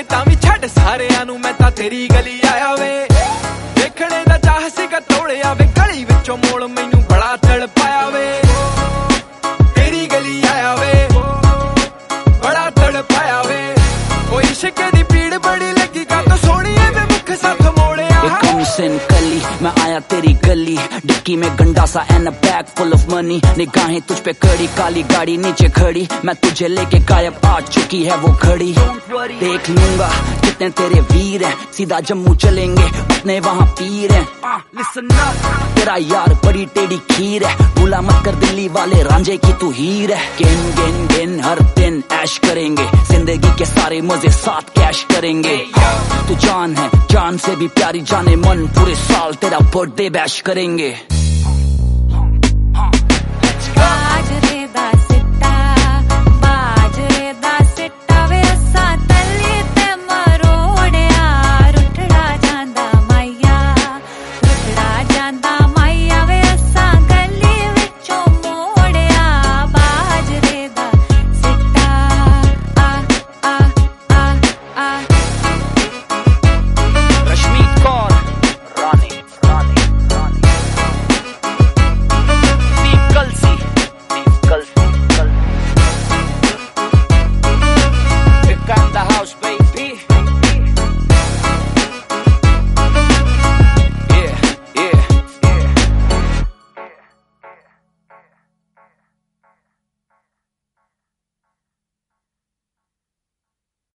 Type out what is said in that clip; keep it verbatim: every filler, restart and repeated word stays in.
के तावी छड़ सारियां नू मैं ता तेरी गली आया वे देखने दा चाह सीगा तोड़े आवे गली विचों मोड़ मैनू बड़ा तड़पाया वे तेरी गली आया वे बड़ा तड़पाया वे ओ इश्क दी पीड़ बड़ी लगी का तो सोनिए वे मुख साथ मोड़े कली मैं आया तेरी गली डिक्की में गंडा सा and a bag full of money निगाहें तुझ पे कड़ी काली गाड़ी नीचे खड़ी मैं तुझे लेके गायब आ चुकी है वो घड़ी देख लूंगा कितने तेरे वीर हैं सीधा जम्मू चलेंगे अपने वहाँ पीर हैं लिसन अप तेरा यार बड़ी टेढ़ी खीर है भूला मत कर दिल्ली वाले रांझे की तू हीर है गिन गिन गिन हर दिन ऐश करेंगे जिंदगी के सारे मजे साथ कैश करेंगे तू जान है जान से भी प्यारी जाने मन पूरे साल तेरा बर्थडे बैश करेंगे।